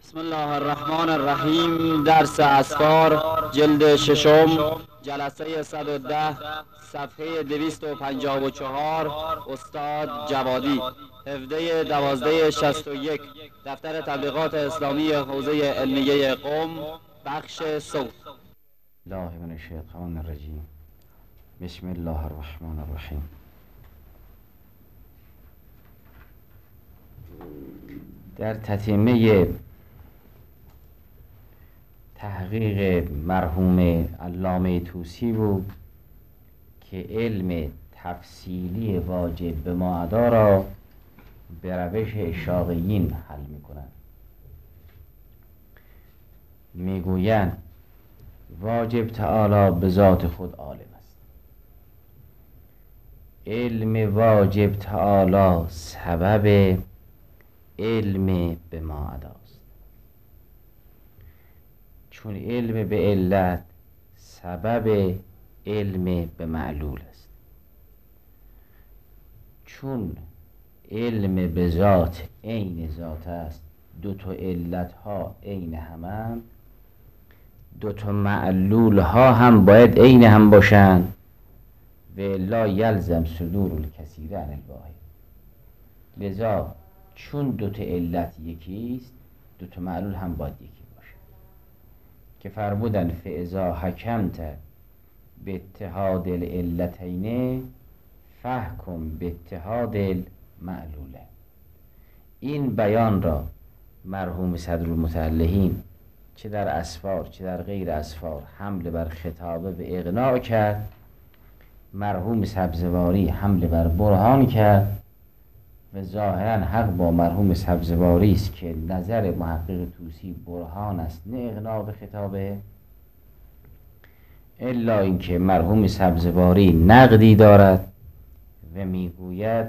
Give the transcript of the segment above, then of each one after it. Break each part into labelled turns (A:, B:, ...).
A: بسم الله الرحمن الرحیم. درس اسفار جلد ششم، جلسه 110، صفحه 254. استاد جوادی، 17/12/61، دفتر تبلیغات اسلامی حوزه علمیه قم، بخش صوت.
B: الله من الشیطان الرجیم. بسم الله الرحمن الرحیم. در تتمه تحقیق مرحوم علامه طوسی بود که علم تفصیلی واجب به ما ادا را به روش اشاقیین حل می‌کنند. میگویند واجب تعالی به ذات خود عالم است. علم واجب تعالی سبب علم به ما اداست، چون علم به علت سبب علم به معلول است. چون علم به ذات عین ذات است، دو تا علت ها عین همند، دو تا معلول ها هم باید عین هم باشند و الا یلزم صدور الکثیر عن الواحد. لذا چون دو تا علت یکیست، دو تا معلول هم باید یکی باشه که فرمودن فاذا حکمت به اتحاد العلتین فحکم به اتحاد المعلوله. این بیان را مرحوم صدرالمتألهین چه در اسفار چه در غیر اسفار حمله بر خطابه به اقناع کرد، مرحوم سبزواری حمله بر برهان کرد و ظاهرا حق با مرحوم سبزواری است که نظر محقق طوسی برهان است نه اقناع به خطابه، الا اینکه مرحوم سبزواری نقدی دارد و میگوید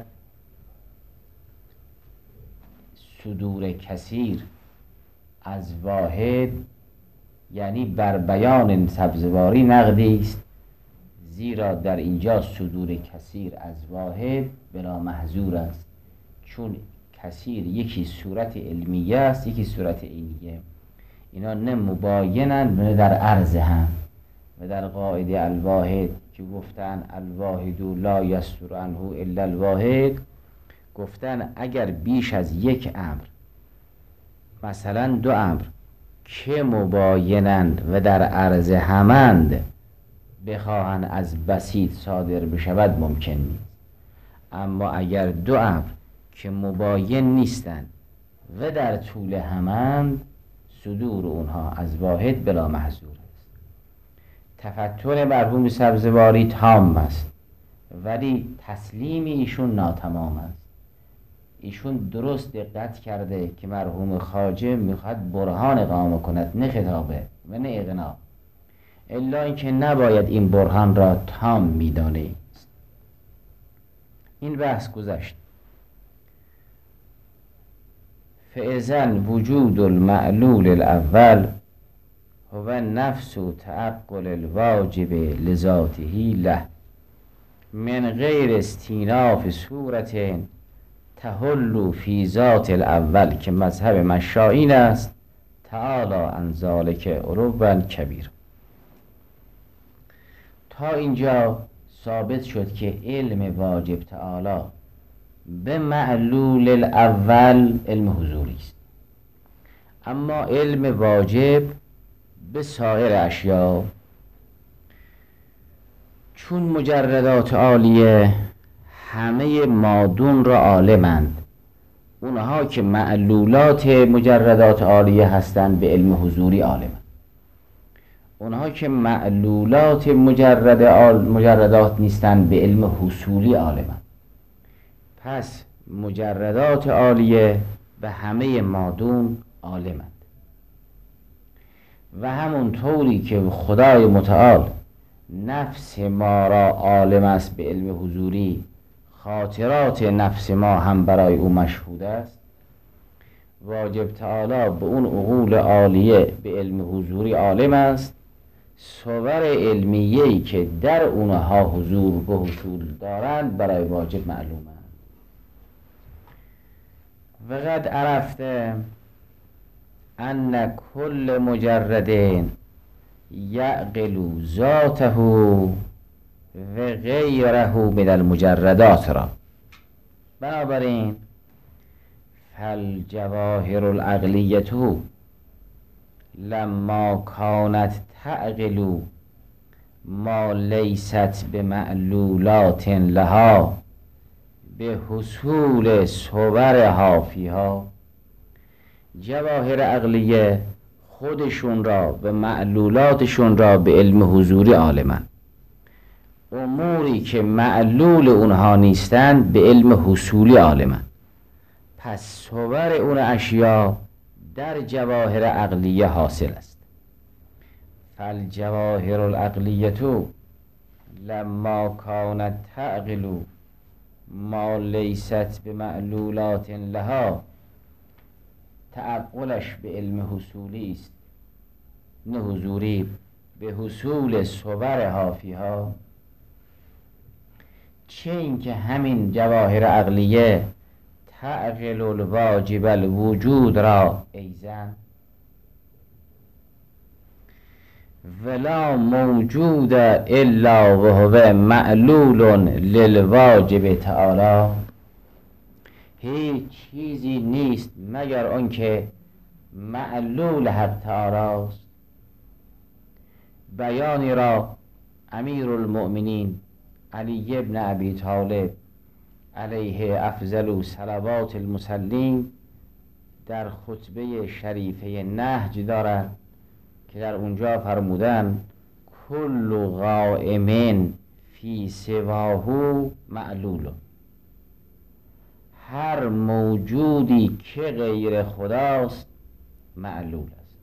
B: صدور کثیر از واحد، یعنی بر بیان سبزواری نقدی است، زیرا در اینجا صدور کثیر از واحد بلا محظور است، چون کثیر یکی صورت علمیه است یکی صورت عینیه. اینا نه مباینند نه در عرض هم. و در قاعده الواحد که گفتن الواحد لا یستر عنه الا الواحد، گفتن اگر بیش از یک امر، مثلا دو امر که مباینند و در عرض همند، بخواهند از بسیط صادر بشود ممکن نیست. اما اگر دو امر که مباین نیستند و در طول همند، صدور اونها از واحد بلا محظور است. تفتر مرحوم سبزواری تام است ولی تسلیم ایشون ناتمام است. ایشون درست دقت کرده که مرحوم خواجه میخواد برهان اقامه کند نه خطابه و نه اقناع، الا اینکه نباید این برهان را تام میدانه. این بحث گذشت. فاذن وجود المعلول الاول هو نفس تعقل الواجب لذاته له من غیر استیناف صورت تحل فی ذات الاول، که مذهب مشائین است تعالی عن ذلک علوا کبیر. تا اینجا ثابت شد که علم واجب تعالی به معلول الاول علم حضوری است، اما علم واجب به سایر اشیاء، چون مجردات عالیه همه مادون را عالمند، اونها که معلولات مجردات عالیه هستند به علم حضوری عالمند، اونها که معلولات مجردات نیستند به علم حصولی عالمند. پس مجردات عالیه به همه مادون عالمند. و همون طوری که خدای متعال نفس ما را عالم است به علم حضوری، خاطرات نفس ما هم برای او مشهود است. واجب تعالی به اون عقول عالیه به علم حضوری عالم است، صور علمیه‌ای که در اونها حضور به حصول دارند برای واجب معلومند. و قد عرفته ان کل مجرد یعقل ذاته و غیره من المجردات را. بنابراین فالجواهر العقلیة لما کانت تعقل ما لیست بمعلولات لها به حصول صورها فیها، جواهر عقلیه خودشون را و معلولاتشون را به علم حضوری عالمن، اموری که معلول اونها نیستند به علم حصولی عالمن. پس صور اون اشیا در جواهر عقلیه حاصل است. فالجواهر العقلیة لما کانت تعقل ما لیست بمعلولات لها، تعقلش به علم حصولی است نه حضوری، به حصول صورها فیها. چه اینکه همین جواهر عقلیه تعقل الواجب الوجود را ایزن، ولا موجود الا وهو معلول للواجب تعالی. هیچ چیزی نیست مگر آنکه معلول حق تعالی است. بیانی را امیرالمؤمنین علی ابن ابی طالب علیه افضل صلوات المصلین در خطبه شریفه نهج دارد که در اونجا فرمودن کل قائم فی سواه معلول، هر موجودی که غیر خداست معلول است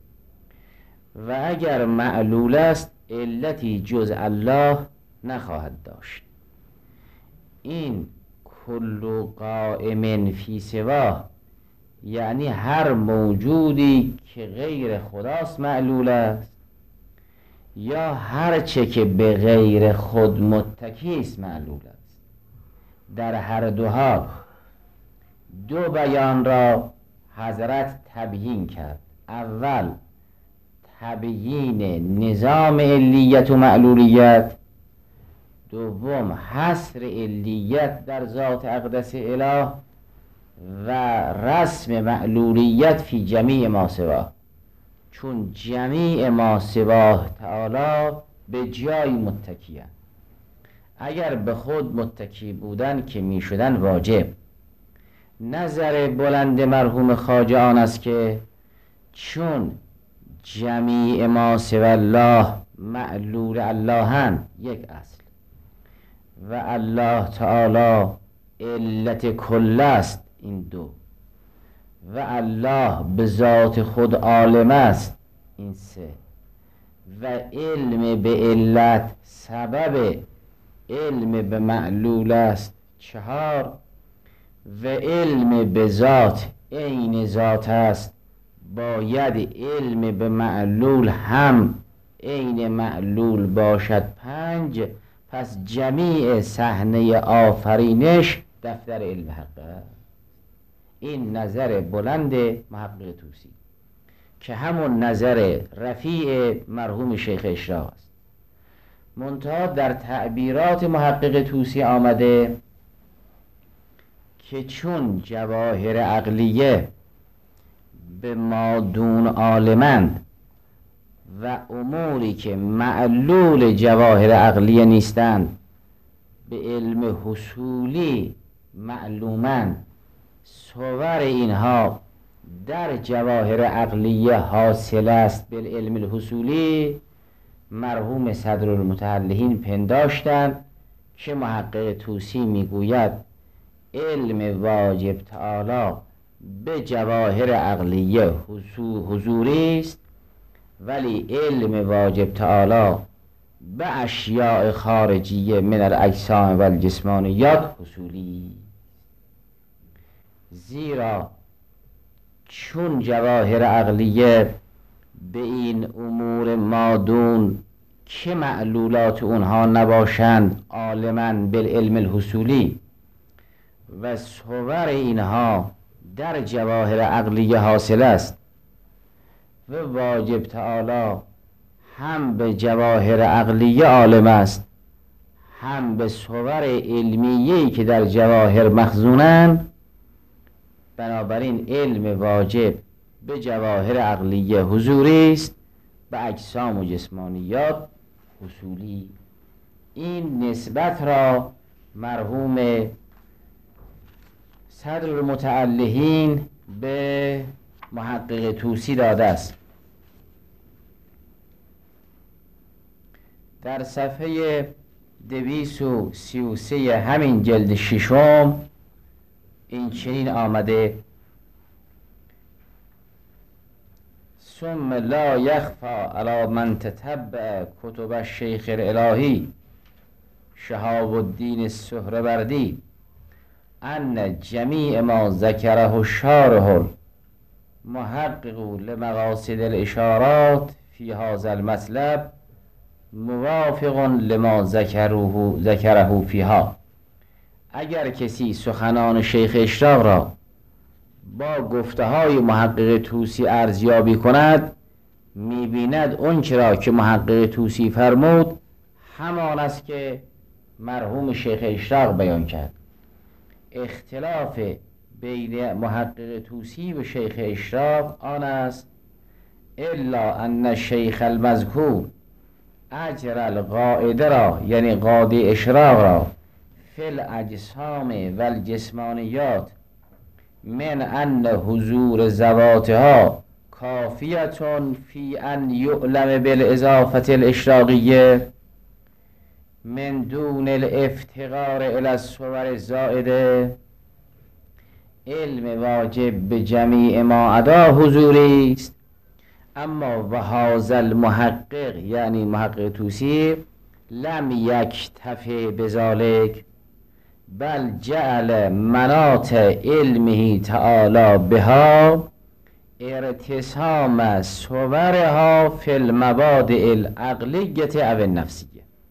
B: و اگر معلول است علتی جز الله نخواهد داشت. این کل قائم فی سواه یعنی هر موجودی که غیر خداست معلول است، یا هر چه که به غیر خود متکی است معلول است. در هر دو حال دو بیان را حضرت تبیین کرد. اول تبیین نظام علیت و معلولیت، دوم حصر علیت در ذات اقدس اله و رسم معلولیت فی جمیع ما سواه، چون جمیع ما سواه تعالی به جای متکیه. اگر به خود متکی بودن که می شدن واجب. نظر بلند مرحوم خواجه آن است که چون جمیع ما سوى الله معلول اللهن یک اصل و الله تعالی علت کل است این دو، و الله به ذات خود عالم است این سه، و علم به علت سبب علم به معلول است چهار، و علم به ذات عین ذات است باید علم به معلول هم عین معلول باشد پنج. پس جمیع صحنه آفرینش دفتر علم حق است. این نظر بلند محقق طوسی که همون نظر رفیع مرحوم شیخ اشراق است. منتها در تعبیرات محقق طوسی آمده که چون جواهر عقلیه به مادون عالمند و اموری که معلول جواهر عقلیه نیستند به علم حصولی معلومند، صور اینها در جواهر عقلیه حاصل است بالعلم الحصولی، مرحوم صدرالمتعلحین پنداشتند که محقق طوسی میگوید علم واجب تعالی به جواهر عقلیه حضوری است، ولی علم واجب تعالی به اشیاء خارجیه من الاجسام و الجسمانیات حصولی. زیرا چون جواهر عقلیه به این امور مادون که معلولات اونها نباشند عالماً بالعلم الحصولی و صور اینها در جواهر عقلیه حاصل است، و واجب تعالی هم به جواهر عقلیه عالم است، هم به صور علمیه‌ای که در جواهر مخزونند. بنابراین علم واجب به جواهر عقلیه حضوری است، به اجسام و جسمانیات حصولی. این نسبت را مرحوم صدر المتعلهین به محقق طوسی داده است. در صفحه 233 همین جلد ششم این چنین آمده: ثم لا یخفی علی من تتبع کتب الشیخ الالهی شهاب الدین السهروردی ان جمیع ما ذکره الشارح المحقق لمقاصد الاشارات فی هذا المطلب موافق لما ذکره فیها. اگر کسی سخنان شیخ اشراق را با گفته های محقق طوسی ارزیابی کند، میبیند اون چرا که محقق طوسی فرمود همان است که مرحوم شیخ اشراق بیان کرد. اختلاف بین محقق طوسی و شیخ اشراق آن است الا ان الشیخ المذکور اجر القاعده را، یعنی قاضی اشراق را، فی الاجسام و الجسمانیات من ان حضور ذواتها کافیتون فی ان یعلم بالاضافه الاشراقیه من دون الافتقار الی الصور الزائده. علم واجب به جمیع ما عدا حضوری است، اما و هذا المحقق، یعنی محقق طوسی، لم یکتفی بذالک بل جعل مناط علمه تعالی بها ارتسام صورها فی المبادئ العقلیه او النفسیه.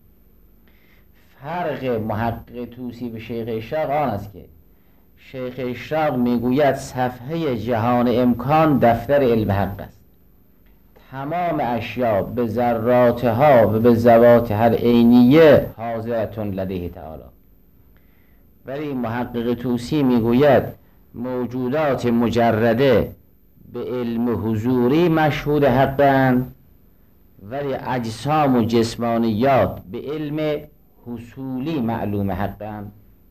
B: فرق محقق طوسی به شیخ اشراق آن است که شیخ اشراق میگوید صفحه جهان امکان دفتر علم حق است، تمام اشیاء به ذراتها و به ذواتها العینیه حاضرتون لدیه تعالی. ولی محقق طوسی میگوید موجودات مجرده به علم حضوری مشهود حقند، ولی اجسام و جسمانیات به علم حصولی معلوم حقند.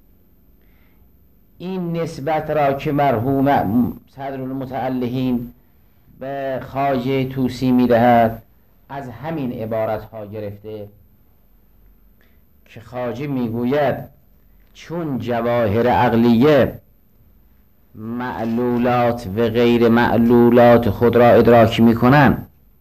B: این نسبت را که مرحوم صدر المتعلهین به خواجه طوسی میدهد از همین عبارت ها گرفته که خواجه میگوید چون جواهر عقلیه معلولات و غیر معلولات خود را ادراک میکنن،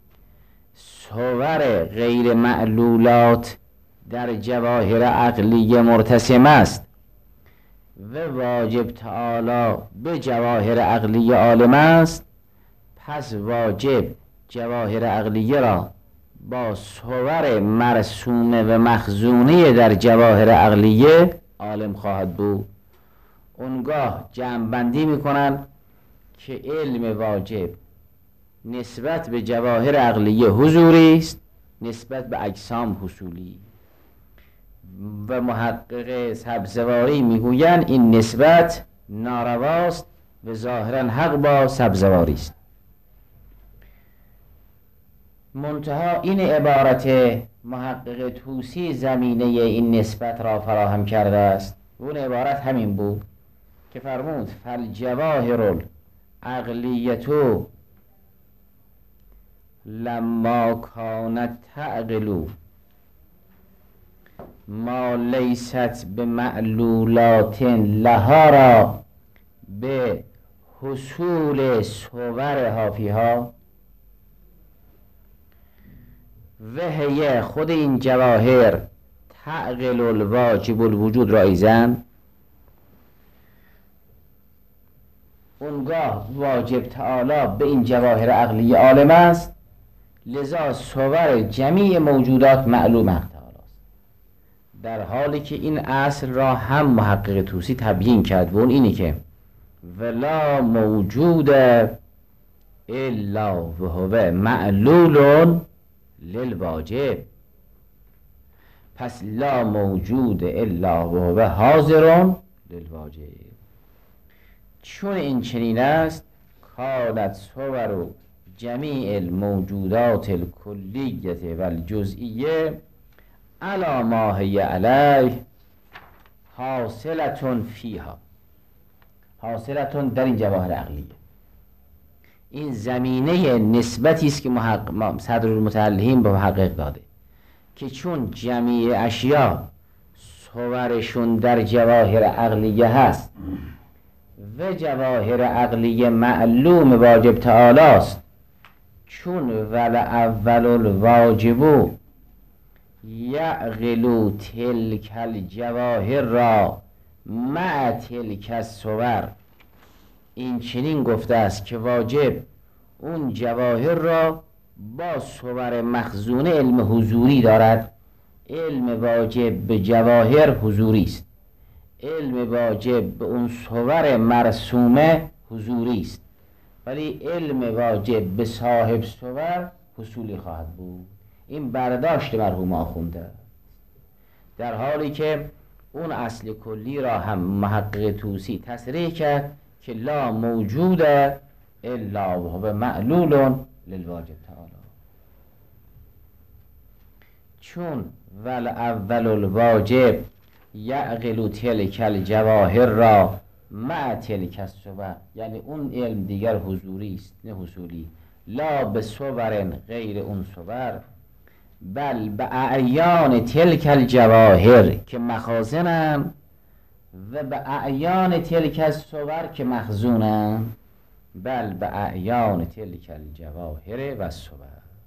B: صور غیر معلولات در جواهر عقلیه مرتسم است و واجب تعالی به جواهر عقلیه عالم است، پس واجب جواهر عقلیه را با صور مرسومه و مخزونه در جواهر عقلیه عالم خواهد بود. اونگاه جمع‌بندی میکنن که علم واجب نسبت به جواهر عقلیه حضوری است، نسبت به اجسام حصولی. و محقق سبزواری میگویند این نسبت نارواست و ظاهرا حق با سبزواری است. منتها این عبارت محقق طوسی زمینه این نسبت را فراهم کرده است. اون عبارت همین بود که فرمود فالجواهر العقلیه لما کانت تعقل ما لیست به معلولات لها را به حصول صورها فیها و هی خود این جواهر تعقل الواجب الوجود را ایزن. اونگاه واجب تعالی به این جواهر عقلی عالم است، لذا صور جمیع موجودات معلوم حق تعالی است. در حالی که این اصل را هم محقق طوسی تبیین کرد و اون اینی که ولا موجود الا و هو معلول للواجب. پس لا موجود الا و هو حاضر للواجب. چون این چنین است کانت صور جمیع الموجودات الکلیه و الجزئیه علی ما هی علیه حاصلتون فیها. حاصلتون در این جواهر عقلیه. این زمینه نسبتی است که صدرالمتعلقین به محقق داده که چون جمیع اشیا صورشون در جواهر عقلیه هست و جواهر عقلیه معلوم واجب تعالی است، چون ول اول الواجب یعقل تلک الجواهر را مع تلک الصور. این چنین گفته است که واجب اون جواهر را با صور مخزونه علم حضوری دارد. علم واجب به جواهر حضوری است، علم واجب به اون صور مرسومه حضوری است، ولی علم واجب به صاحب صور حصولی خواهد بود. این برداشت مرحوم آخونده، در حالی که اون اصل کلی را هم محقق طوسی تصریح کرد که لا موجود الا و هو معلول للواجب تعالی. چون ول اول الواجب یعقل تلک الجواهر را مع تلک الصور، یعنی اون علم دیگر حضوری است نه حصولی. لا به صور غیر اون صور، بل به اعیان تلک الجواهر که مخازنن و به اعیان تلک الصور که مخزونن، بل به اعیان تلک الجواهر و صور.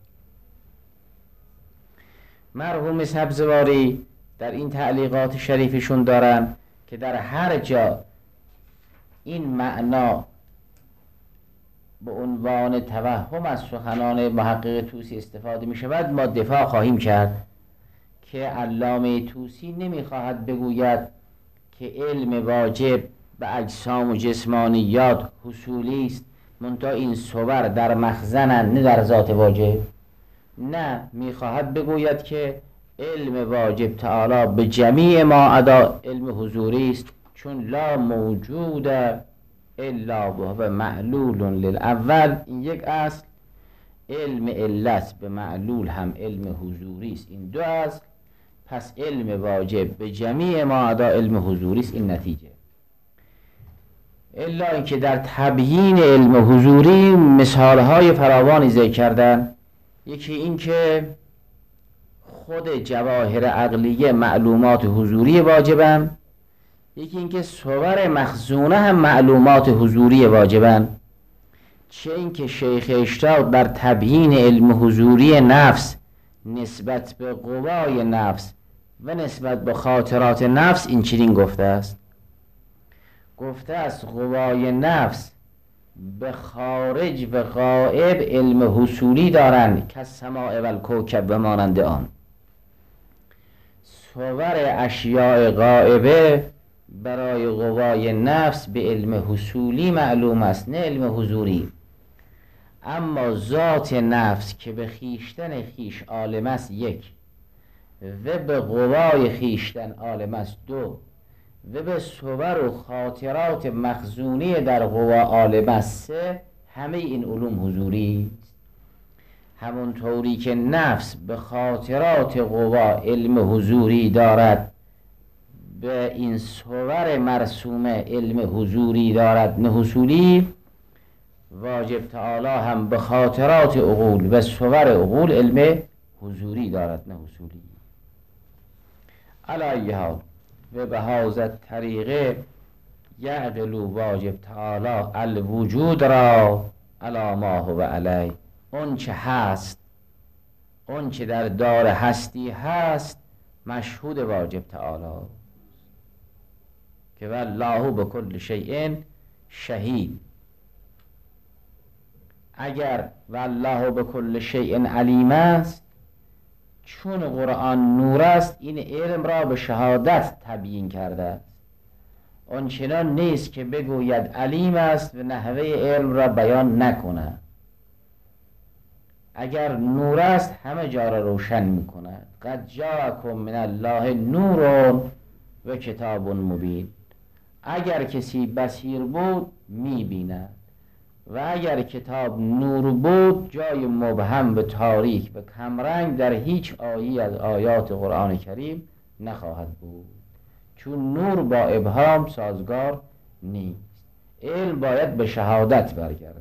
B: مرحوم سبزواری در این تعلیقات شریفشون دارن که در هر جا این معنا به عنوان توهم از سخنان محقق طوسی استفاده می شود، ما دفاع خواهیم کرد که علامه طوسی نمی خواهد بگوید که علم واجب به اجسام و جسمانیات حصولی است، منتها این صور در مخزنند نه در ذات واجب. نه، می خواهد بگوید که علم واجب تعالی به جمیع ما عدا علم حضوری است، چون لا موجود الا و هو معلول للاول. این یک اصل. علم علت به معلول هم علم حضوری است، این دو اصل. پس علم واجب به جمیع ما عدا علم حضوری است، این نتیجه. الا اینکه در تبیین علم حضوری مثالهای فراوانی ذکر کردن. یکی این که خود جواهر عقلیه معلومات حضوری واجبن، یکی اینکه صور مخزونه هم معلومات حضوری واجبن. چه اینکه شیخ اشتاق در تبیین علم حضوری نفس نسبت به قوای نفس و نسبت به خاطرات نفس این چنین گفته است. گفته است قوای نفس به خارج و غائب علم حصولی دارند که سماع و الکوکب و مانند آن. صور اشیاء غائبه برای قوای نفس به علم حصولی معلوم است نه علم حضوری. اما ذات نفس که به خیشتن خیش عالم است یک، و به قوای خیشتن عالم است دو، و به صور و خاطرات مخزونی در قوا عالم است سه، همه این علوم حضوری است. همون طوری که نفس به خاطرات قوا علم حضوری دارد، به این صور مرسومه علم حضوری دارد نه حصولی، واجب تعالی هم به خاطرات عقول و صور عقول علم حضوری دارد نه حصولی. علی حال و به هذا طریقه یعقل واجب تعالی الوجود را علی ما هو علی. اون چه هست، اون چه در دار هستی هست، مشهود واجب تعالی که والله بكل شیء شهید. اگر والله بكل شیء علیم است، چون قرآن نور است این علم را به شهادت تبیین کرده است. آنچنان نیست که بگوید علیم است و نحوه علم را بیان نکنه. اگر نور است همه جا را روشن می کند. قد جاءکم من الله نور و کتاب مبین. اگر کسی بصیر بود می بیند و اگر کتاب نور بود جای مبهم به تاریک به کمرنگ در هیچ آیی از آیات قرآن کریم نخواهد بود، چون نور با ابهام سازگار نیست. علم باید به شهادت برگردد.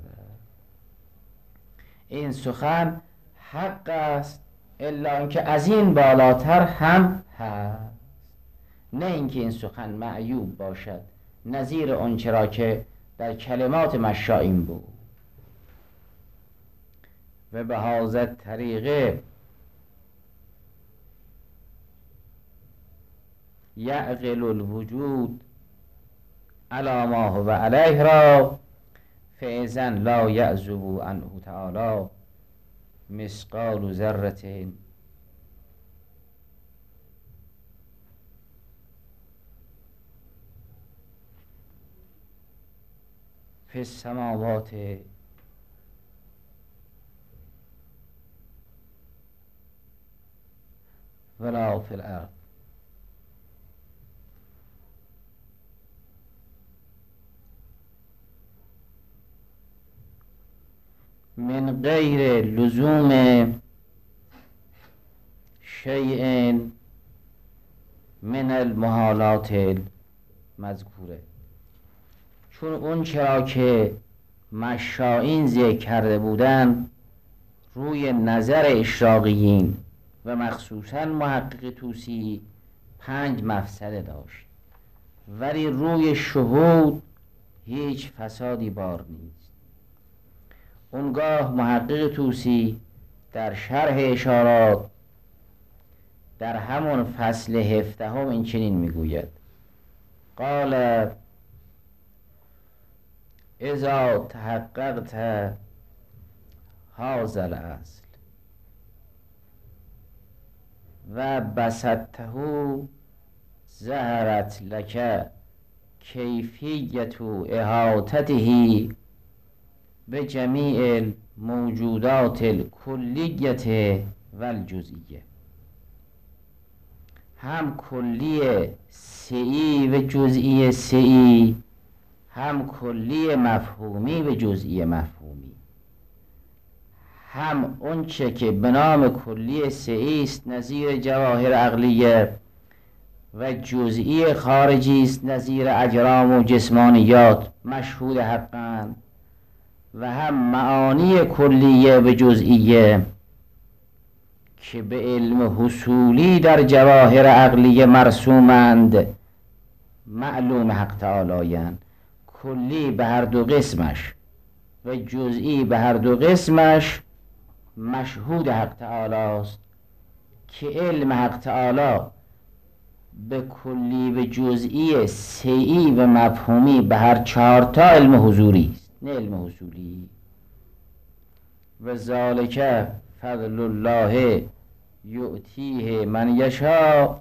B: این سخن حق است، الا اینکه از این بالاتر هم هست. نه اینکه این سخن معیوب باشد نظیر آنچه را که در کلمات مشائین بود. و به هذا طریقه یعقل الوجود علی ما هو علیه را، فاذا لا یعزب عنه تعالی مثقال ذره فی السماوات ولا فی الارض. من غیر لزوم شیء من المحالات المذکوره. چون اون چرا که مشائین ذکر کرده بودن روی نظر اشراقیین و مخصوصا محقق طوسی 5 مفسده داشت، ولی روی شهود هیچ فسادی بار نیست. اونگاه محقق طوسی در شرح اشارات در همون فصل 17 این چنین میگوید: قال اذا تحققت هذا الاصل و بسطته ظهرت لك کیفیت احاطته به جمیع الموجودات الکلیه و الجزئیه. هم کلی سعی و جزئی سعی، هم کلی مفهومی و جزئی مفهومی، هم اونچه که به نام کلی سعی است نظیر جواهر عقلیه و جزئی خارجی است نظیر اجرام و جسمانیات مشهود حقاً، و هم معانی کلیه و جزئیه که به علم حصولی در جواهر عقلیه مرسومند معلوم حق تعالی‌اند. کلی به هر دو قسمش و جزئی به هر دو قسمش مشهود حق تعالی است، که علم حق تعالی به کلی و جزئی سعی و مفهومی به هر 4 تا علم حضوری است، نه علم حصولی. و ذالک فضل الله یؤتیه من یشاء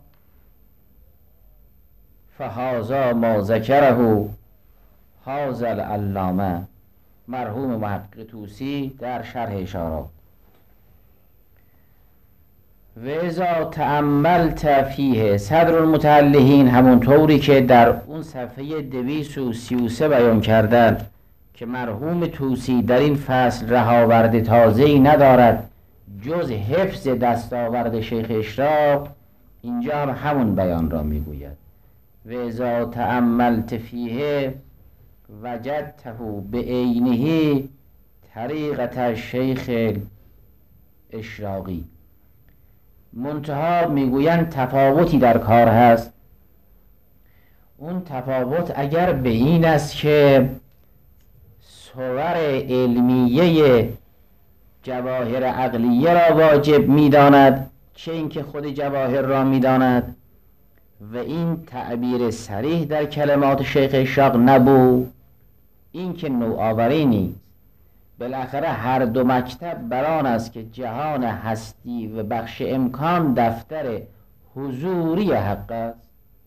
B: فهذا ما ذکره هذا العلامه مرحوم محقق طوسی در شرح اشارات. و اذا تأملت فیه صدر المتعلهین، همون طوری که در اون صفحه 233 بیان کردن که مرحوم طوسی در این فصل رهاورد تازه‌ای ندارد جز حفظ دستاورد شیخ اشراق، اینجا هم همون بیان را میگوید: و اذا تأملت فیه وجدته به عینه طریقت شیخ اشراقی. منتها میگویند تفاوتی در کار هست. اون تفاوت اگر به این است که صور علمیه جواهر عقلیه را واجب میداند، چه اینکه خود جواهر را میداند، و این تعبیر صریح در کلمات شیخ اشراق نبود، این که نوآوری نیست. بالاخره هر دو مکتب بران است که جهان هستی و بخش امکان دفتر حضوری حق است.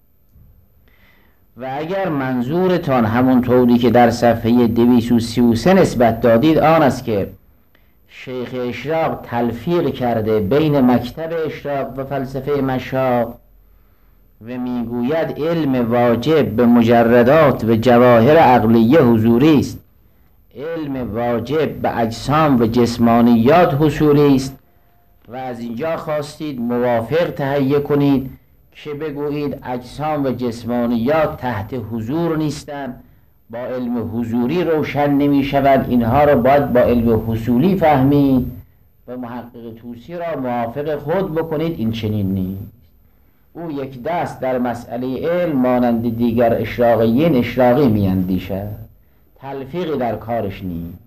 B: و اگر منظورتان همون طوری که در صفحه 233 نسبت دادید آن است که شیخ اشراق تلفیق کرده بین مکتب اشراق و فلسفه مشاق و میگوید علم واجب به مجردات و جواهر عقلیه حضوری است، علم واجب به اجسام و جسمانیات حصولی است و از اینجا خواستید موافق تهیه کنید که بگویید اجسام و جسمانیات تحت حضور نیستند، با علم حضوری روشن نمی شود، اینها را باید با علم حصولی فهمید و محقق طوسی را موافق خود بکنید. این چنین نیست. او یک دست در مسئله علم مانند دیگر اشراقیین اشراقی می اندیشد، تلفیقی در کارش نیست.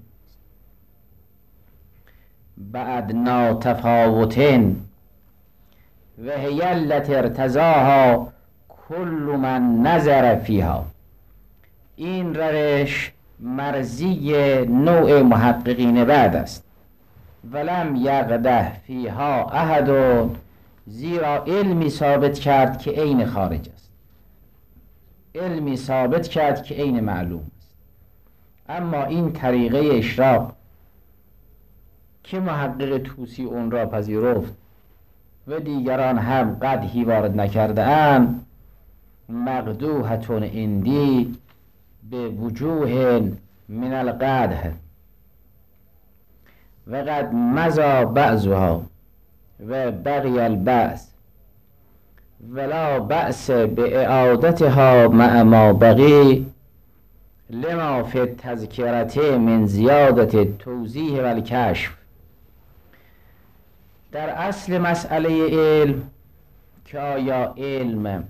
B: بعد ناتفاوتن و هیلت ارتضاها کل من نظر فیها، این روش مرزی نوع محققین بعد است. ولم یقده فیها احد، زیرا علمی ثابت کرد که عین خارج است، علمی ثابت کرد که عین معلوم است. اما این طریقه اشراق که محقق طوسی اون را پذیرفت و دیگران هم قدحی وارد نکرده اند، مقدوحتون اندی به وجوه من القدح و قد مضى بعضها و بقی البعض ولا بأس به اعادتها مع ما بقی لما فی التذکرة من زیادت توضیح و الکشف. در اصل مسئله علم که آیا علم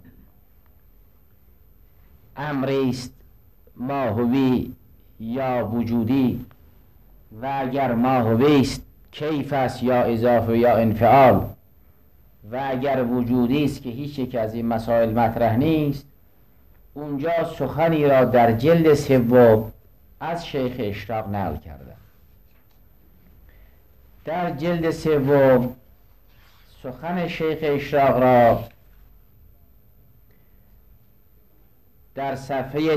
B: امری است ماهوی یا وجودی و اگر ماهوی است کیف است یا اضافه یا انفعال و اگر وجودی است که هیچ یک از این مسائل مطرح نیست، اونجا سخنی را در جلد سوم از شیخ اشراق نقل کرده. در جلد سوم سخن شیخ اشراق را در صفحه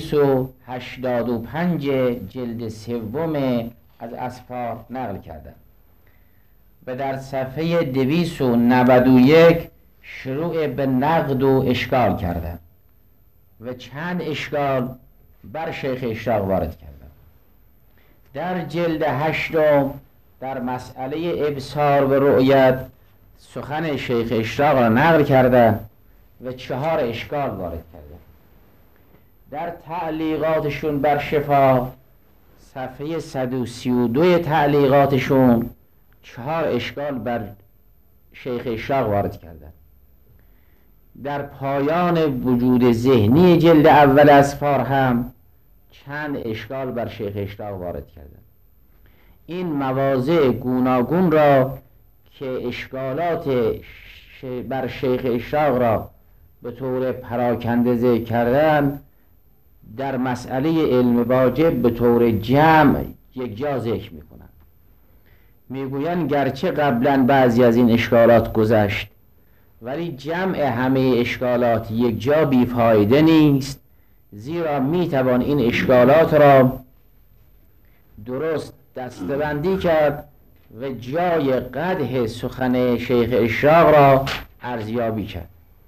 B: 285 جلد سوم از اسفار نقل کرده و در صفحه 291 شروع به نقد و اشکال کرده و چند اشکال بر شیخ اشراق وارد کرده. در جلد 8 در مسئله ابصار و رؤیت سخن شیخ اشراق را نقل کرده و 4 اشکال وارد کرده. در تعلیقاتشون بر شفا صفحه 132 تعلیقاتشون 4 اشکال بر شیخ اشراق وارد کردن. در پایان وجود ذهنی جلد اول اسفار هم چند اشکال بر شیخ اشراق وارد کردن. این مواضع گوناگون را که اشکالات بر شیخ اشراق را به طور پراکنده ذکر کردن، در مسئله علم واجب به طور جمع یک جا ذکر میکنن. میگوین گرچه قبلا بعضی از این اشکالات گذشت ولی جمع همه اشکالات یک جا بیفایده نیست، زیرا میتوان این اشکالات را درست دسته‌بندی کرد و جای قدح سخن شیخ اشراق را ارزیابی کرد.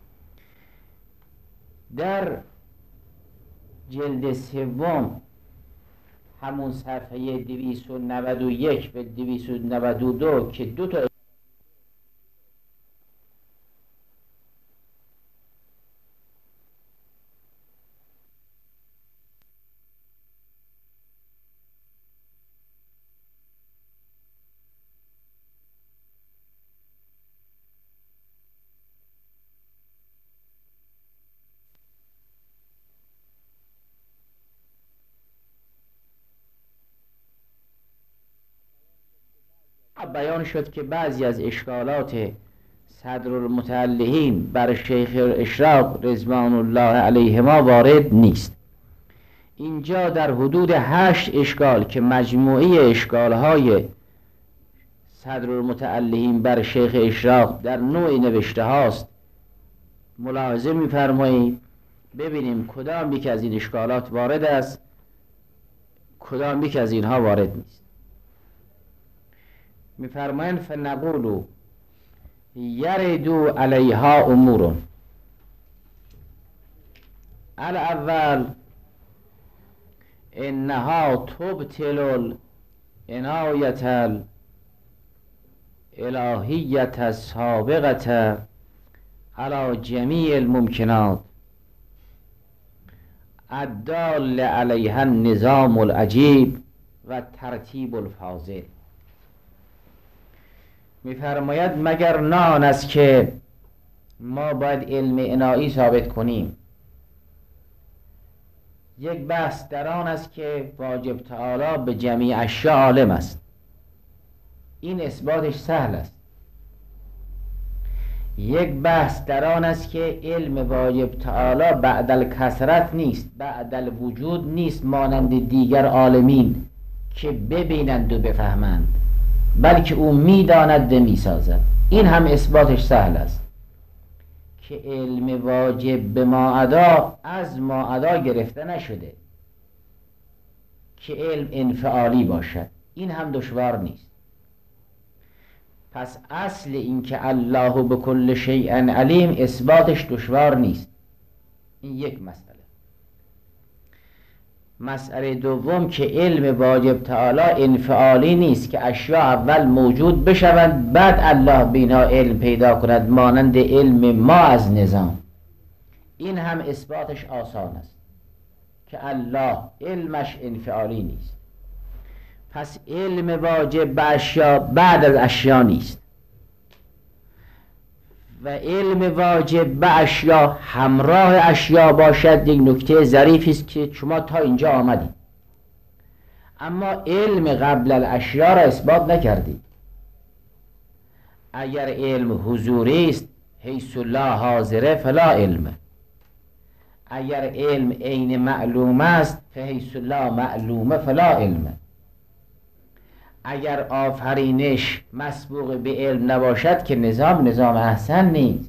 B: در جلد سوم همون صفحه 291 و 292 که 2 تا بیان شد که بعضی از اشکالات صدرالمتعلقین بر شیخ اشراق رضوان الله علیهما وارد نیست. اینجا در حدود 8 اشکال که مجموعه اشکالهای صدرالمتعلقین بر شیخ اشراق در نوع نوشته هاست ملاحظه می‌فرمایید. ببینیم کدام یک از این اشکالات وارد است، کدام یک از اینها وارد نیست. میفرمایند فنقولو یردو علیها امور. الاول انها تبطل العنایت الالهیت السابقه علی جمیع الممکنات الدال علیها النظام العجیب و ترتیب الفاضل. میفرماید مگر نه آن است که ما باید علم عنایی ثابت کنیم. یک بحث در آن است که واجب تعالی به جمیع اشیاء عالم است، این اثباتش سهل است. یک بحث در آن است که علم واجب تعالی بعد الکثرت نیست، بعد الوجود نیست، مانند دیگر عالمین که ببینند و بفهمند، بلکه او میداند و میسازد. این هم اثباتش سهل است که علم واجب به ماعدا از ماعدا گرفته نشده، که علم انفعالی باشد، این هم دشوار نیست. پس اصل این که الله بكل شیء علیم اثباتش دشوار نیست. این یک مسئله. مسئله دوم که علم واجب تعالی انفعالی نیست که اشیاء اول موجود بشوند بعد الله بینا علم پیدا کند، مانند علم ما از نظام. این هم اثباتش آسان است که الله علمش انفعالی نیست. پس علم واجب به اشیاء بعد از اشیاء نیست و علم واجب به اشیاء همراه اشیاء باشد. یک نکته ظریفی است که شما تا اینجا آمدید اما علم قبل الاشیاء را اثبات نکردید. اگر علم حضوری است حیث لا حاضره فلا علم، اگر علم عین معلوم است فحیث لا معلومه فلا علم. اگر آفرینش مسبوق به علم نباشد که نظام احسن نیست.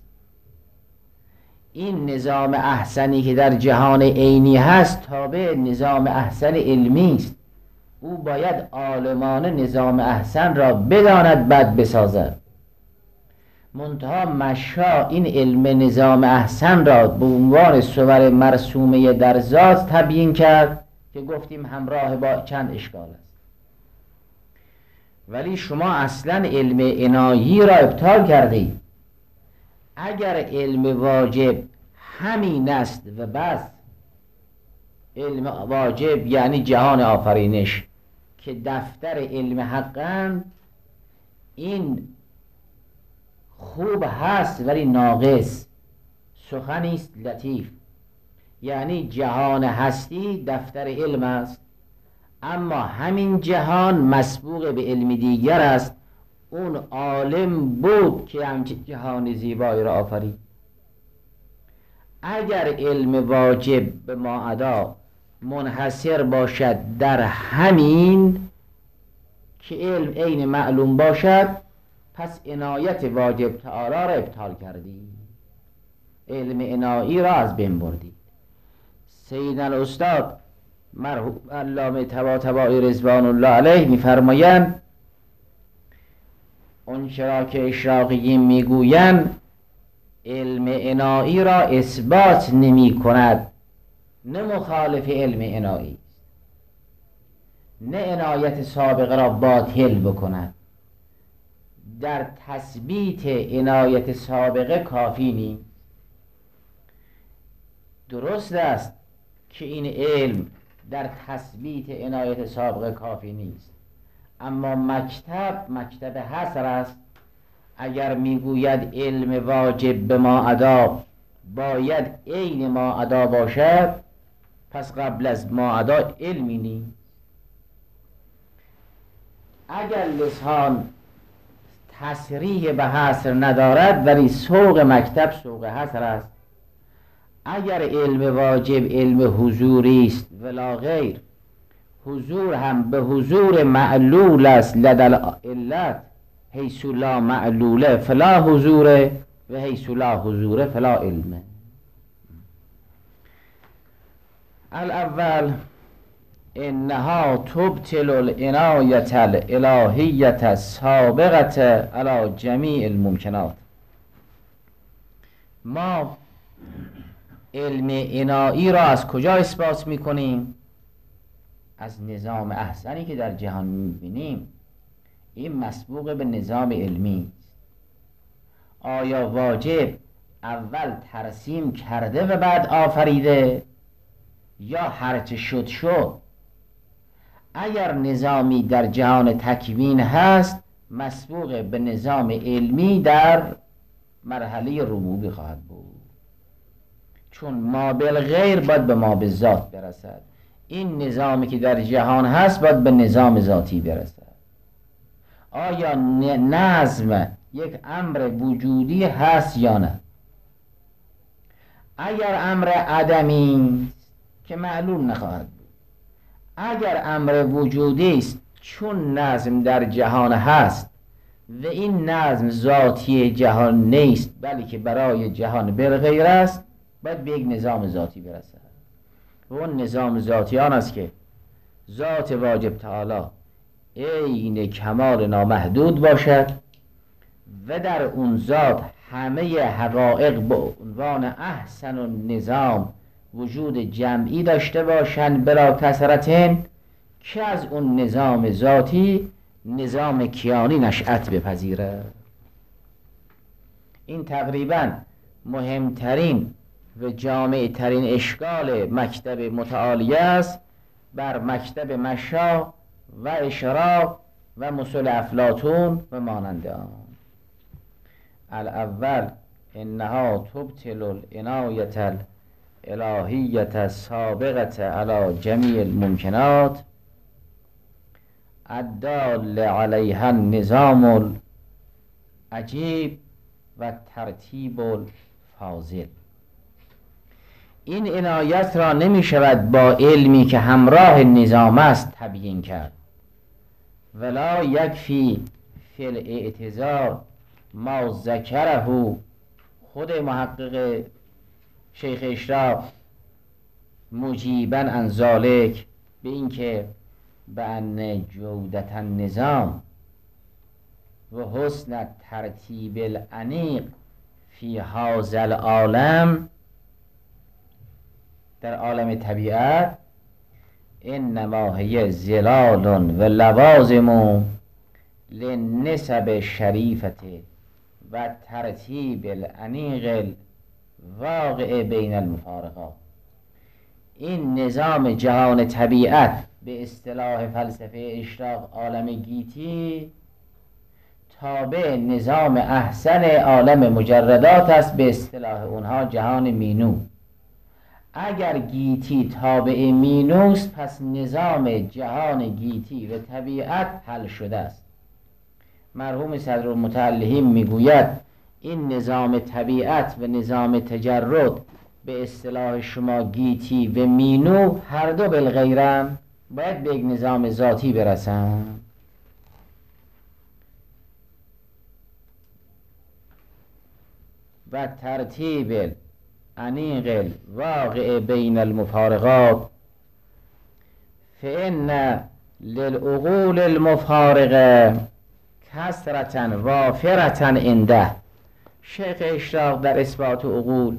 B: این نظام احسنی که در جهان عینی هست تابع نظام احسن علمی است. او باید عالمانه نظام احسن را بداند بعد بسازد. منتها مشا این علم نظام احسن را به عنوان صور مرسومه در ذات تبیین کرد که گفتیم همراه با چند اشکال است. ولی شما اصلا علم عنایی را ابطال کردید. اگر علم واجب همین است و بس، علم واجب یعنی جهان آفرینش که دفتر علم حقاً، این خوب هست ولی ناقص، سخنی است لطیف. یعنی جهان هستی دفتر علم است، اما همین جهان مسبوق به علم دیگر است. اون عالم بود که همچین جهان زیبایی را آفرید. اگر علم واجب به ماعدا منحصر باشد در همین که علم عین معلوم باشد، پس عنایت واجب تعالی را ابطال کردید، علم عنایی را از بین بردید. سیدنا الاستاد مرحوم علامه طباطبایی رضوان الله علیه میفرمایند اون چرا که اشراقیین میگویند علم عنایی را اثبات نمی کند، نه مخالف علم عنایی، نه عنایت سابقه را باطل بکند. در تثبیت عنایت سابقه کافی نیست. درست است که این علم در تثبیت عنایت سابقه کافی نیست، اما مکتب حصر است. اگر میگوید علم واجب به ما ادا باید عین ما ادا باشد، پس قبل از ما ادا علمی نیست. اگر لسان تصریح به حصر ندارد ولی سوق مکتب سوق حصر است. اگر علم واجب علم حضوری است ولا غیر، حضور هم به حضور معلول است لدل علت، حیث لا معلوله فلا حضوره و حیث لا حضوره فلا علمه. الاول انها تبطل العنایت الالهیت السابقه علی جمیع الممکنات. ما علم عنایی را از کجا اثبات میکنیم؟ از نظام احسنی که در جهان میبینیم. این مسبوق به نظام علمی. آیا واجب اول ترسیم کرده و بعد آفریده، یا هرچه شد شد؟ اگر نظامی در جهان تکوین هست، مسبوق به نظام علمی در مرحله ربوبی خواهد بود، چون ما بالغیر باید به ما بالذات برسد. این نظامی که در جهان هست باید به نظام ذاتی برسد. آیا نظم یک امر وجودی هست یا نه؟ اگر امر عدمی که معلوم نخواهد بود، اگر امر وجودی است، چون نظم در جهان هست و این نظم ذاتی جهان نیست بلکه برای جهان بالغیر است، باید به یک نظام ذاتی برسد. و اون نظام ذاتی آن است که ذات واجب تعالی عین کمال نامحدود باشد و در اون ذات همه حقایق به عنوان احسن النظام وجود جمعی داشته باشند بلا کثرتن، که از اون نظام ذاتی نظام کیانی نشأت بپذیره. این تقریبا مهمترین و جامع ترین اشکال مکتب متعالی است بر مکتب مشا و اشراق و مسل افلاطون و مانند آن. الاول انها تبطل العنایت الالهیت السابقه علی جمیع الممکنات الدال علیها النظام العجیب و ترتیب الفاضل. این عنایت را نمی شود با علمی که همراه نظام است تبیین کرد. ولا یکفی فی الاعتذار ما ذکره خود محقق شیخ اشراق مجیبا عن ذالک به این که بأن جودت النظام و حسن ترتیب الانیق فی هذا العالم، در عالم طبیعت، انما هی ظلال و لوازم للنسب شریفت و ترتیب الانیق واقع بین المفارقات. این نظام جهان طبیعت به اصطلاح فلسفه اشراق عالم گیتی تابع نظام احسن عالم مجردات است، به اصطلاح اونها جهان مینو. اگر گیتی تابع مینوست، پس نظام جهان گیتی و طبیعت حل شده است. مرحوم صدرالمتعلهین میگوید این نظام طبیعت و نظام تجرد به اصطلاح شما گیتی و مینو هر دو بالغیرن، باید به یک نظام ذاتی برسن. و ترتیب انیق واقع بین المفارقات فإن للعقول المفارقه کثرة وافرة عنده. شیخ اشراق در اثبات عقول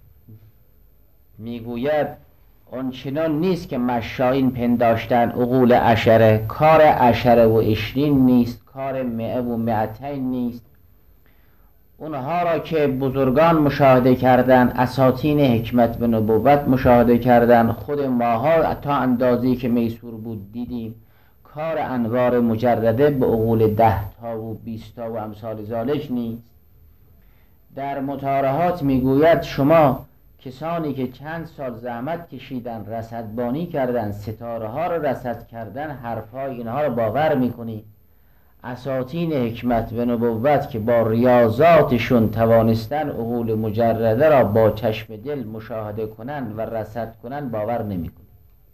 B: میگوید آنچنان نیست که مشایین پنداشتن عقول عشره، کار عشره و 20 نیست، کار 100 و 200 نیست. اونها را که بزرگان مشاهده کردن، اساطین حکمت و نبوت مشاهده کردن، خود ماها تا اندازه‌ای که میسور بود دیدیم، کار انوار مجرده به عقول 10 تا و 20 تا و امثال ذالک نیست. در مطارحات میگوید شما کسانی که چند سال زحمت کشیدن، رصدبانی کردن، ستاره ها رو رصد کردن، حرفهای اینها رو باور میکنی. اساطین حکمت و نبوت که با ریاضاتشون توانستن عقول مجرده را با چشم دل مشاهده کنن و رصد کنن، باور نمیکنی.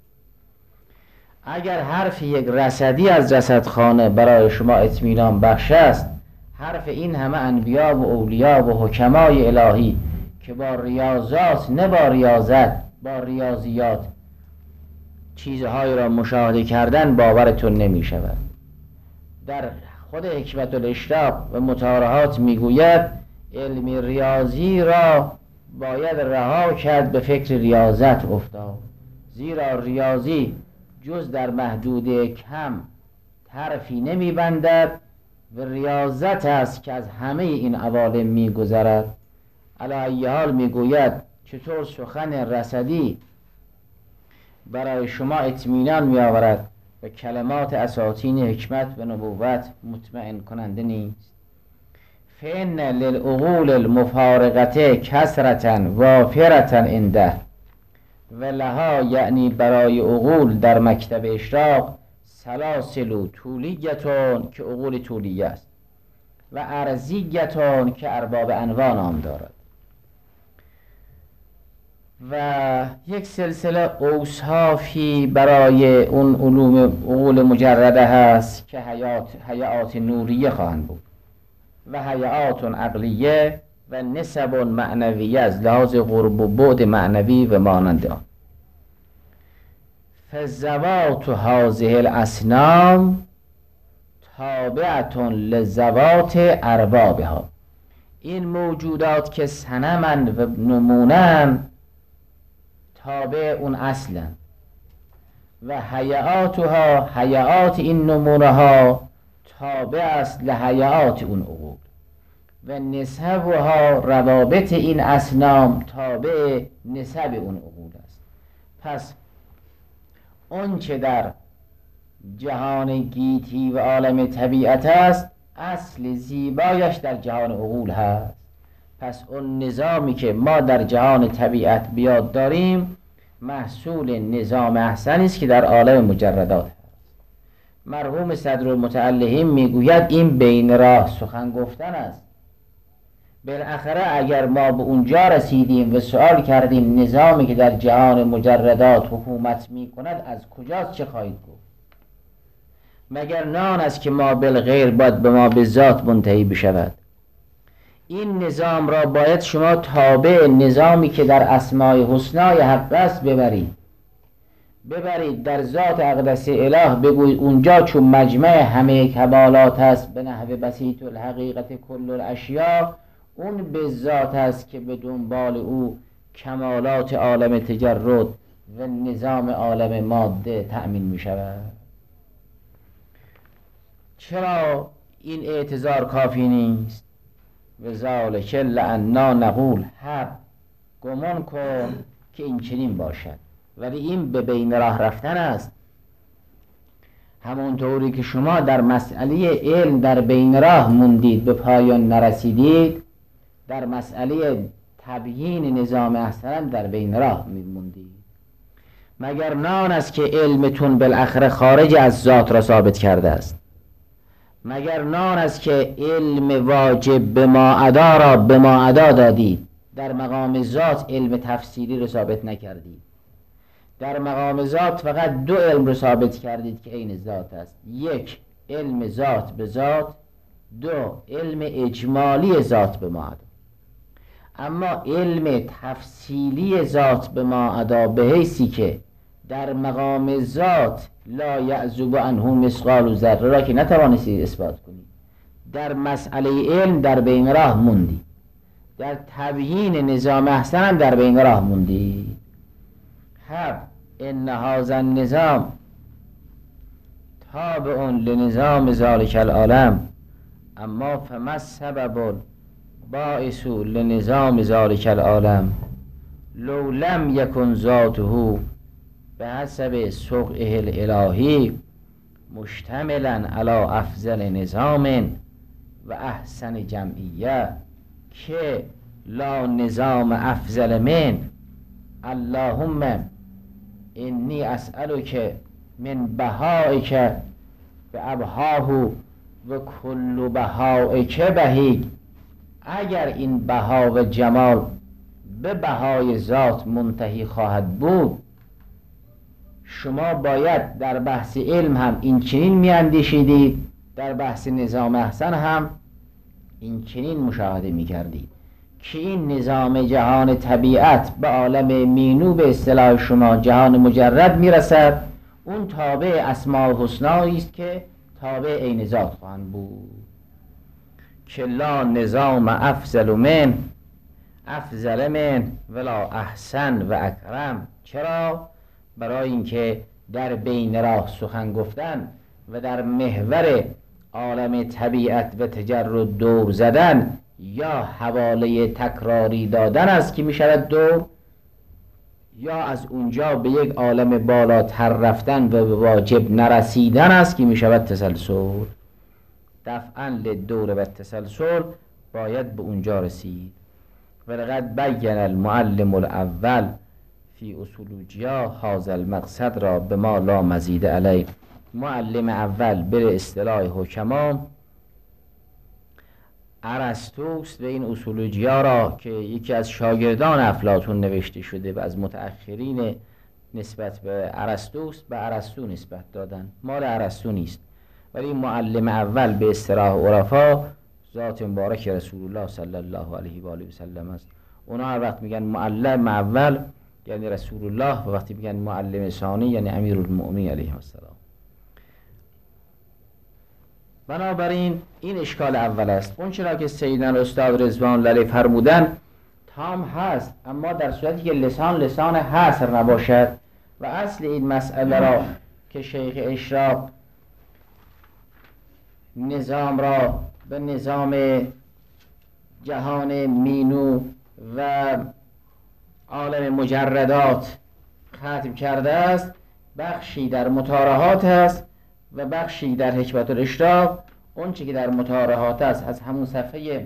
B: اگر حرف یک رصدی از رصدخانه برای شما اطمینان بخش است، حرف این همه انبیا و اولیا و حکمای الهی که با ریاضات، نه با ریاضت، با ریاضیات چیزهایی را مشاهده کردن باورتون نمی شود. در خود حکمت الاشراق و مطارحات میگوید علم ریاضی را باید رها کرد، به فکر ریاضت افتاد، زیرا ریاضی جز در محدوده کم طرفی نمیبندد و ریاضت است که از همه این عوالم میگذرد. علی ای حال میگوید چطور سخن رصدی برای شما اطمینان میآورد و کلمات اساطین حکمت و نبوت مطمئن کننده نیست. فإن للعقول المفارقة کثرة وافرة عنده، و لها یعنی برای عقول در مکتب اشراق سلاسل طولیتون که عقول طولیه است و ارضیتون که ارباب انواع نام دارد، و یک سلسله اوصافی برای اون علوم عقول مجرده هست که حیات نوریه خواهند بود و حیات عقلیه و نسب معنویه از لحاظ قرب و بعد معنوی و مانند آن. فالذوات هذه الاصنام تابعة لذوات اربابها، این موجودات که صنمند و نمونند تابع اون اصلن، و حیاتها حیات این نمونه ها تابع است لحیات اون عقول، و نسبها روابط این اصنام تابع نسب اون عقول است. پس اون چه در جهان گیتی و عالم طبیعت است اصل زیبایش در جهان عقول هست. پس اون نظامی که ما در جهان طبیعت بیاد داریم محصول نظام احسنی است که در عالم مجردات هست. مرحوم صدرالمتعلهین میگوید این بین راه سخن گفتن است. بالاخره اگر ما به اونجا رسیدیم و سوال کردیم نظامی که در جهان مجردات حکومت میکند از کجاست، چه خواهید گفت؟ مگر نان است که ما بالغیر باید به ما به ذات منتهی بشود؟ این نظام را باید شما تابع نظامی که در اسماء حسنای حق است ببرید در ذات اقدس اله، بگوید اونجا چون مجمع همه کمالات است به نحو بسیط الحقیقت کل الاشیاء، اون به ذات است که به دنبال او کمالات عالم تجرد و نظام عالم ماده تأمین می شود. چرا این اعتذار کافی نیست؟ و ذالک لأننا نقول، حق گمان کن که این چنین باشد، ولی این به بین راه رفتن است. همونطوری که شما در مسئله علم در بین راه موندید به پایان نرسیدید، در مسئله تبیین نظام احسن در بین راه موندید. مگر نان است که علمتون بالاخره خارج از ذات را ثابت کرده است؟ مگر نان است که علم واجب به ما ادا را به ما ادا دادید، در مقام ذات علم تفصیلی رو ثابت نکردید؟ در مقام ذات فقط دو علم رو ثابت کردید که عین ذات است: یک علم ذات به ذات، دو علم اجمالی ذات به ما ادا. اما علم تفصیلی ذات به ما ادا به حیثی که در مقام ذات لا یعزب عنه مثقال ذره را که نتوانستید اثبات کنید، در مسئله علم در بین راه موندید، در تبیین نظام احسن هم در بین راه موندید. حق ان هذا النظام تابع لنظام ذلک العالم، اما فما السبب باعث لنظام ذلک العالم لو لم یکن ذاته به حسب سقعه الالهی مشتملا علی افضل نظام و احسن جمعیه که لا نظام افضل من. اللهم انی اسألک من بهائک به ابهاه و کل بهائک بهی. اگر این بها و جمال به بهای ذات منتهی خواهد بود، شما باید در بحث علم هم این چنین می اندیشیدید، در بحث نظام احسن هم این چنین مشاهده می کردید که این نظام جهان طبیعت به عالم مینو به اصطلاح شما جهان مجرد میرسد، اون تابع اسماء الحسنا است که تابع عین ذات خواهند بود. که لا نظام افضل من ولا احسن و اکرم. چرا؟ برای اینکه در بین راه سخن گفتن و در محور عالم طبیعت و تجرد دور زدن یا حواله تکراری دادن است که می شود دور، یا از اونجا به یک عالم بالاتر رفتن و به واجب نرسیدن است که می شود تسلسل. دفعاً للدور و تسلسل باید به اونجا رسید. ولقد بین المعلم الاول فی اصولوجیا هذا المقصد را به ما لا مزید علیه. معلم اول به اصطلاح حکما ارسطوست و این اصولوجیا را که یکی از شاگردان افلاطون نوشته شده و از متأخرین نسبت به ارسطوست به ارسطو نسبت دادن، مال ارسطو نیست. ولی معلم اول به اصطلاح عرفا ذات مبارک رسول الله صلی الله علیه و آله و سلم است. اونا هر وقت میگن معلم اول یعنی رسول الله و وقتی میگن معلم ثانی یعنی امیرالمؤمنین علیه السلام. بنابراین این اشکال اول است. اون چرا که سیدنا استاد رضوان الله علیه فرمودن تام هست، اما در صورتی که لسان حصر نباشد و اصل این مسئله را که شیخ اشراق نظام را به نظام جهان مینو و عالم مجردات ختم کرده است، بخشی در مطارحات است و بخشی در حکمت الاشراق. اون چی که در مطارحات است از همون صفحه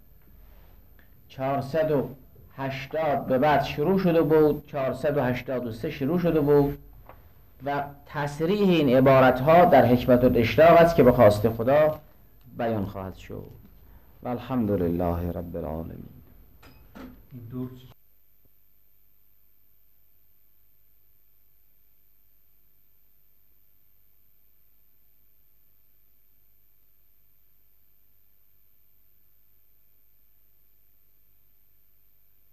B: 480 به بعد شروع شده بود، 483 شروع شده بود و تصریح این عبارت ها در حکمت الاشراق است که به خواست خدا بیان خواهد شد. و الحمدلله رب العالمین.